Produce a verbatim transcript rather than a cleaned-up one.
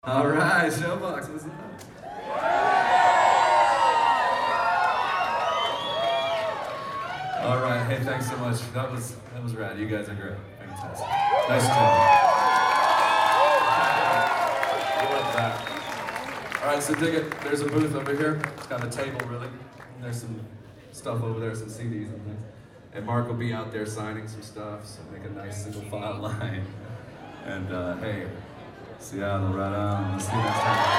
All right, Showbox, what's up? All right, hey, thanks so much. That was that was rad. You guys are great. Fantastic. Nice job. I love that. All right, so dig it. There's a booth over here. It's got a table, really. And there's some stuff over there, some C Ds and things. And Mark will be out there signing some stuff, so make a nice single file line. And uh, hey, Seattle, right on. Let's see you next time.